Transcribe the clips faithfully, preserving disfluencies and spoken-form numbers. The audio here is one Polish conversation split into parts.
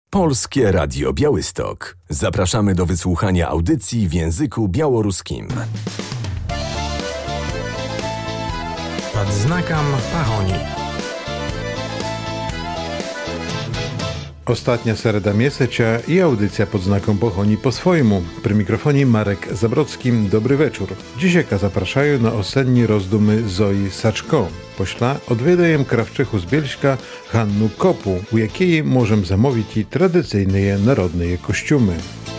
Polskie Radio Białystok. Zapraszamy do wysłuchania audycji w języku białoruskim. Pod znakом Pahoni. Ostatnia sereda miesiąca i audycja pod znakom Pochoni po swojemu. Przy mikrofonie Marek Zabrocki. Dobry wieczór. Dzisiaj zapraszają na osenni rozdumy Zoi Saczko. Pośla odwiedajem krawczychu z Bielska Hannu Kopu, u jakiej możemy zamówić i tradycyjne narodne kostiumy.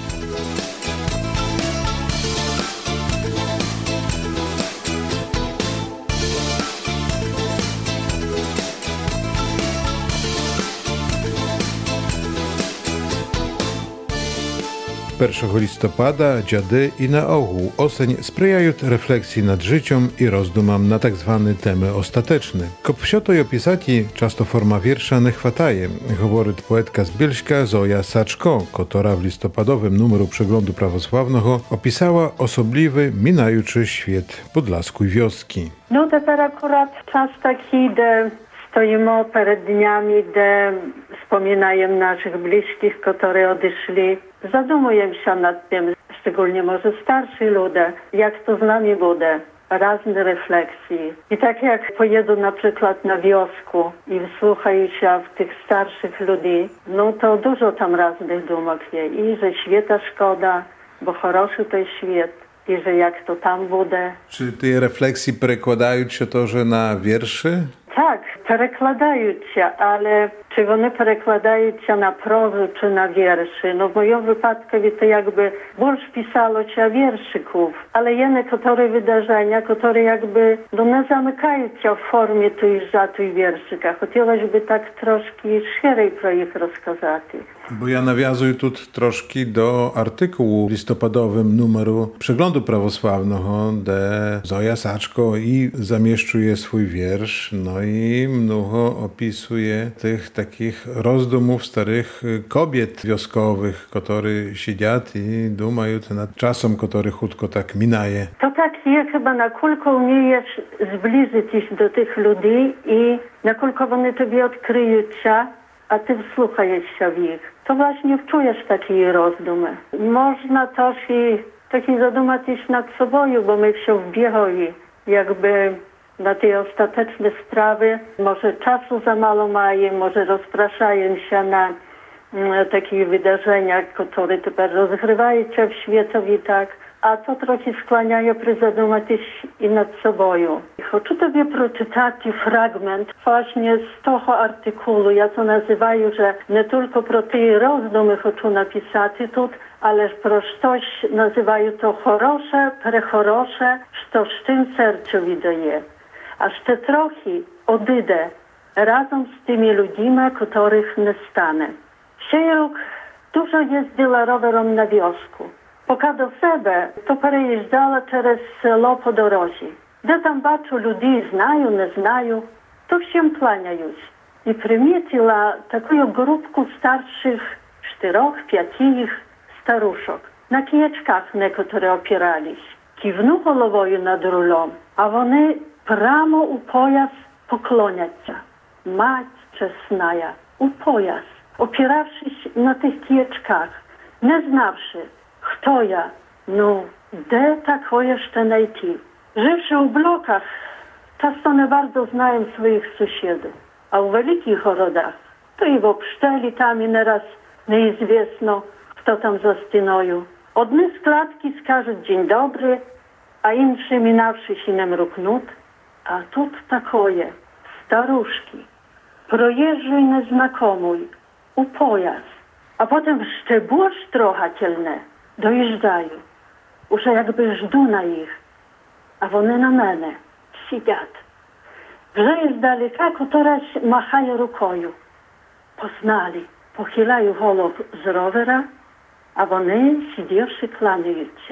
pierwszego listopada dziady i na ogół oseń sprzyjają refleksji nad życiem i rozdumam na tak zwane temy ostateczne. Kop wsio i opisati często forma wiersza nie chwataje, mówi poetka z Bielska Zoja Saczko, która w listopadowym numeru Przeglądu Prawosławnego opisała osobliwy, minajuczy świat podlaskiej wioski. No teraz akurat czas taki, że stoimy przed dniami, że wspominają naszych bliskich, którzy odeszli. Zadumuję się nad tym, szczególnie może starsi ludzie, jak to z nami będzie. Razne refleksje. I tak jak pojedę na przykład na wiosku i wsłuchają się w tych starszych ludzi, no to dużo tam raznych dumek jest. I że świata szkoda, bo хороший to jest świat. I że jak to tam będzie. Czy te refleksje przekładają się to, że na wierszy? Tak, przekładają się, ale czy one przekładają się na prozę czy na wierszy? No w moim wypadku to jakby больше pisało się wierszyków, ale jene, które wydarzenia, które jakby no nie zamykają się w formie tej rzadkiej wierszyka. Chciałoby tak troszkę szerzej pro ich rozkazać. Bo ja nawiązuję tu troszkę do artykułu listopadowym numeru Przeglądu Prawosławnego, gdzie Zoja Saczko i zamieszczuje swój wiersz, no i mnogo opisuje tych takich rozdumów starych kobiet wioskowych, które siedzą i dumają nad czasem, który chutko tak minaje. To tak jest chyba, na kulko umiejesz zbliżyć się do tych ludzi i na kulko one tobie odkryją się, a ty wsłuchajesz się w ich. To właśnie wczujesz takie rozdumy. Można też i taki zadumać się nad sobą, bo my się wbiegli jakby na te ostateczne sprawy. Może czasu za mało mają, może rozpraszają się na mm, takie wydarzenia, które teraz rozgrywają się w świecie tak. A to trochę skłaniają zadumać się i nad sobą. Chcę tobie przeczytać fragment właśnie z tego artykułu. Ja to nazywaję, że nie tylko pro te rozdumy chcę napisać tu, ale pro coś nazywają to chorosze, prechorosze, co w tym sercu wydaje. Aż te trochę odejdę razem z tymi ludźmi, których nie stanę. Dzisiaj rok dużo jeździła rowerem na wiosku. Пока до себе, то переїжджала через село по дорозі. Де там бачу людей, знаю, не знаю, то всім кланяюсь. І примітила таку групку старших, czterech, pięciu staruszok. Na kijeczkach niektóre opierались. Kiwnu головою над рулем, а вони прямо у пояс поклоняться. Мать чесная, у пояс, опиравшись на tych kijeczkach, nie znawszy, kto ja? No, gdzie tako jeszcze najти? Żywszy u blokach, często nie bardzo znają swoich sąsiadów. A u wielkich orodach, to i w obszczeli tam i nieraz nieizwiesno, kto tam za stynoju. Odny z klatki skaże dzień dobry, a inszy minawszy się nem ruknut. A тут takoje, staruszki, projeżdżuj nieznakomuj, u pojas, a potem szczebło sztrochatelne. Dojeżdżają, już jakby żdu na ich, a one na mnie siedzą. Wrze z daleka, któraś machają rukoju. Poznali, pochylają głowę z rowera, a one siedziawszy kłaniają się.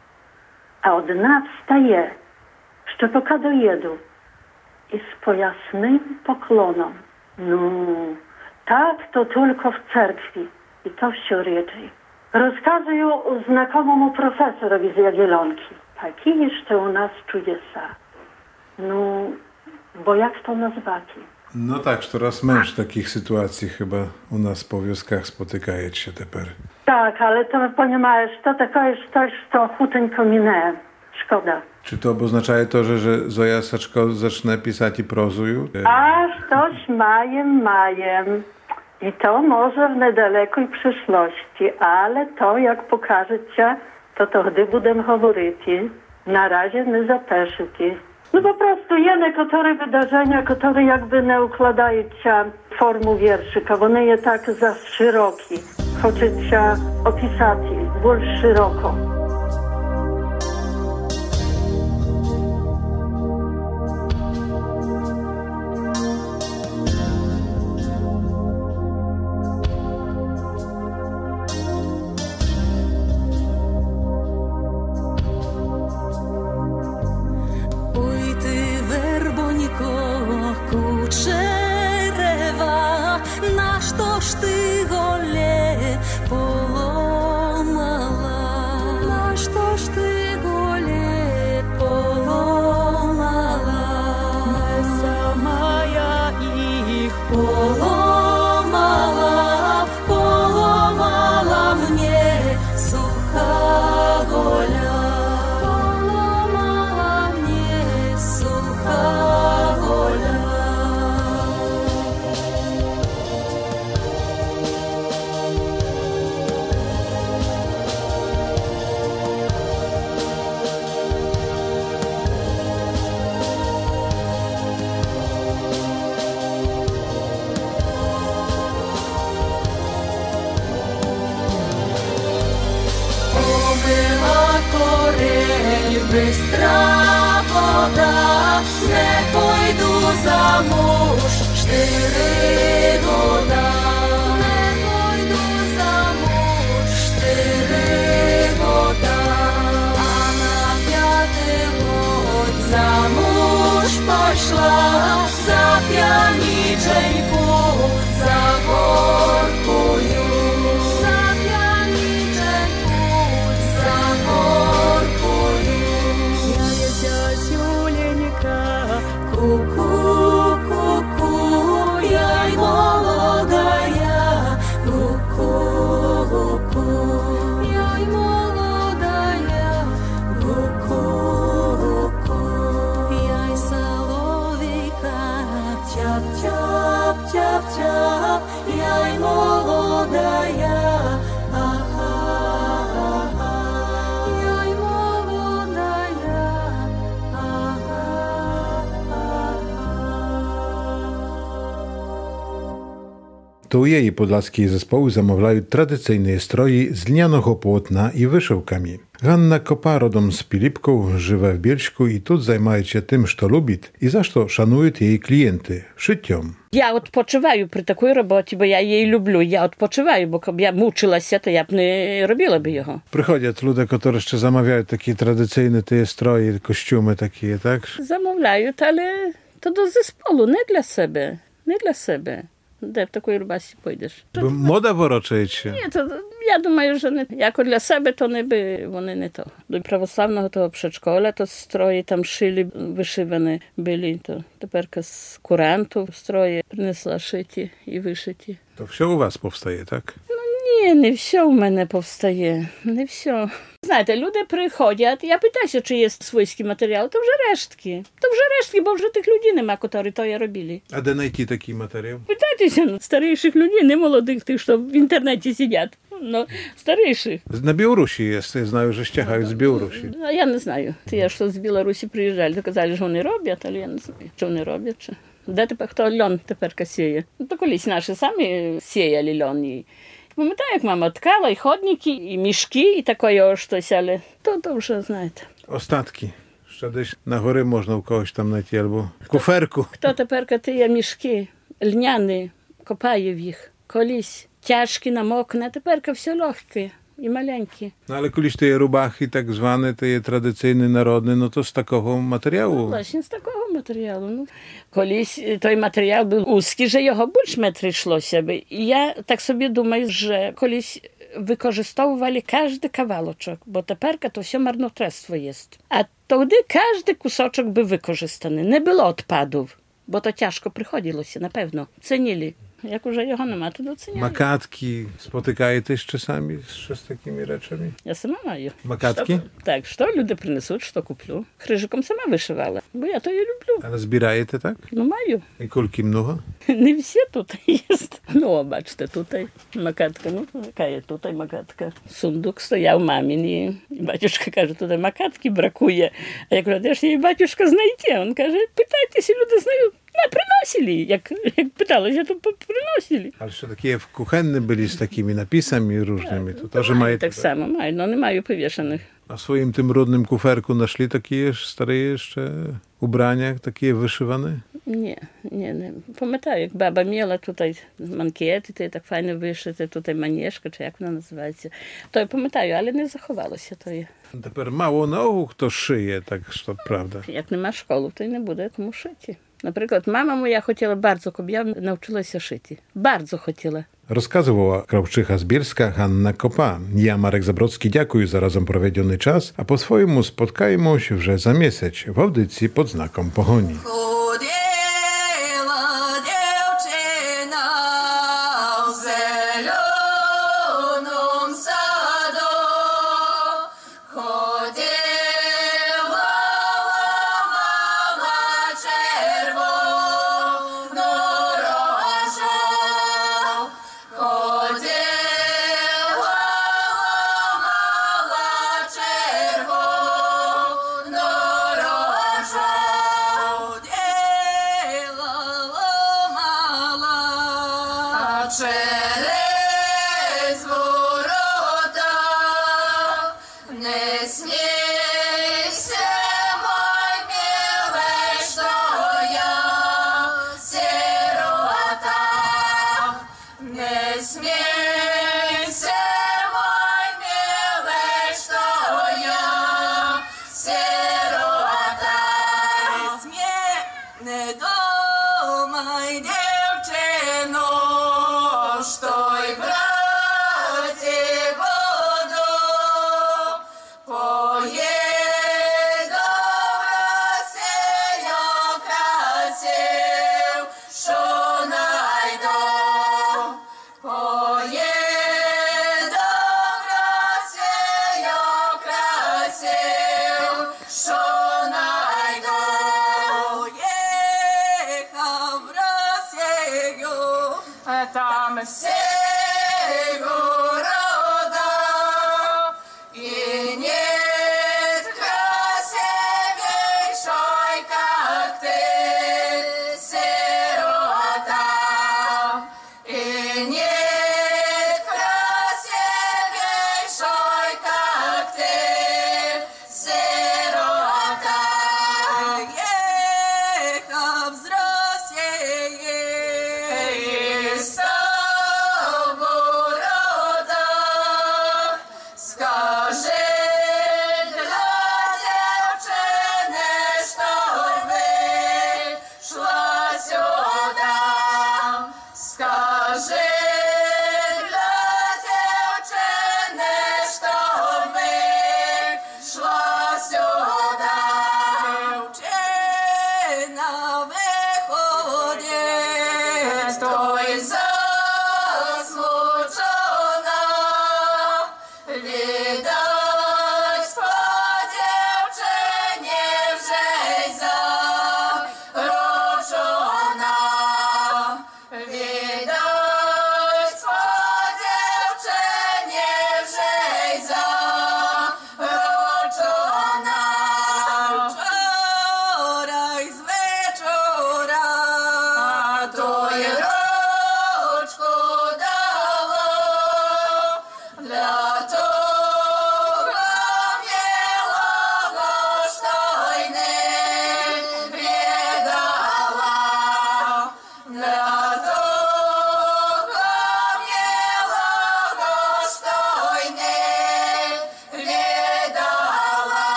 A odna wstaje, jeszcze poka dojedą i z pojasnym poklonom. No, tak to tylko w cerkwi i to wsio raczej. Rozkazują znakomemu profesorowi z Jagiellonki. Takie jeszcze u nas czudesa. No, bo jak to nazwać? No tak, coraz męż takich sytuacji chyba u nas po wioskach spotykają się teraz. Tak, ale to, poнимаешь, to takie jest coś, co chuteńko minęło. Szkoda. Czy to oznacza to, że, że Zoja Saczko zacznie pisać i prozują? Aż coś majem, majem. I to może w niedalekiej przyszłości, ale to jak pokażecie, to to gdy będę mówić. Na razie nie zapeszcie. No po prostu jedne, które wydarzenia, które jakby nie układają się w formu wierszyka, one je tak za szeroki. Chcecie opisać bardziej szeroko. Бистра вода, не пойду замуж, штири года. Не пойду замуж, штири года. А на п'ятий год замуж пошла, за п'яніченьку, за горкою. За п'яніченьку, за горкою. Ку-ку, ку-ку, я й молодая, ку-ку, ку-ку, я й молодая, ку-ку, ку-ку, я й соловейка, тяп-тяп-тяп-тяп, я й молодая, ага. To jej podlaskie zespoły zamawiają tradycyjne stroje z lnianego płótna i wyszyłkami. Hanna Kopa rodom z Pilipką, żywa w Bielszku i tu zajmuje się tym, co lubi i za co szanują jej klienty – szycią. Ja odpoczywаю przy takiej robocie, bo ja jej lubię. Ja odpoczywаю, bo gdyby ja muczyła się, to ja bym nie robiła by jego. Przychodzą ludzie, którzy jeszcze zamawiają takie tradycyjne te stroje, kostiumy takie, tak? Zamawiają, ale to do zespołu, nie dla siebie. Nie dla siebie. Де в такої рубасі пойдеш? Бо мода ворочається? Ні, то я думаю, що не як для себе, то не би вони не то. До православного того przedszkola to stroje tam szyli, wyszywane byli. To teperka z kurantów stroje принесла szycie i wyszycie. To все у вас powstaje, tak? Ні, не все у мене повстає, не все. Знаєте, люди приходять, я питаюся, чи є свійський матеріал, то вже рештки. То вже рештки, бо вже тих людей нема, які то я робили. А де знайти такий матеріал? Питайтеся ну, старіших людей, не молодих тих, що в інтернеті сидять. Ну, старіших. На Білорусі є, я знаю, що стягають з Білорусі. А я не знаю. Я що з Білорусі приїжджали, то казали, що вони роблять, але я не знаю, що вони роблять. Чи. Де тепер, хто льон тепер сіє? Ну, то колись наші самі сіяли льон. І... Пам'ятаю, як мама ткала, і ходники, і мішки, і таке щось, але то, то вже, знаєте. Ostatki. Ще десь на гори можна у когось там знайти, або куферку. Хто тепер тіє мішки, льняні, копає в їх. Колись тяжкі, намокне, а тепер все легке і маленькі. No ale колись te rubachy tak zwane, te tradycyjne, narodne, no to z takiego materiału. Ну, власне, з такого матеріалу. Ну, колись той матеріал був узкий, що його більш метр йшлося би. І я так собі думаю, що колись використовували кожен кавалочок, бо тепер то все марнотратство є. А тоді кожен кусочок був використаний, не було odpadów. Bo to ciężko przychodziło na pewno. Cenili. Jak już jego nема, to doceniają. Makatki spotykаєтесь czasami z takimi rzeczami? Ja sama маю. Makatki? Що, так, що люди принесуть, що куплю. Хрижиком сама вишивала, бо я то і люблю. Ale zbieraєте, tak? Ну, маю. I kulki mnogo? Не всі тут є. Ну, бачите, тут макатка. Ну, яка є тут макатка. Сундук стояв мамин, і батюшка каже, тут макатки бракує. А я кажу, де ж її батюшка знайти? Він каже, питайтеся, люди знають. No, przynosili, jak, jak pytałeś, to przynosili. Ale jeszcze takie kuchenne byli z takimi napisami różnymi. To, to że mają tak samo mają, no one mają powieszonych. A w swoim tym rodnym kuferku naszli takie stare jeszcze ubrania, takie wyszywane? Nie, nie, nie. Pamiętam, jak baba miała tutaj mankiety, te tak fajnie wyszyte, tutaj manieszka, czy jak ona nazywaється. To ja pamiętam, ale nie zachowało się to. Teraz mało nauku kto szyje, tak to prawda. Jak nie ma szkoły, to nie буде komu szyć. Наприклад, мама моя хотіла bardzo, щоб я навчилася шити. Bardzo хотіла. Rozkazywała Krałczycha z Bielska Hanna Kopa. Ja, Marek Zabrocki, dziękuję za razem проведений czas, a po swojemu spotkajmy się wrze za miesiąc w audycji pod znakom Pohoni.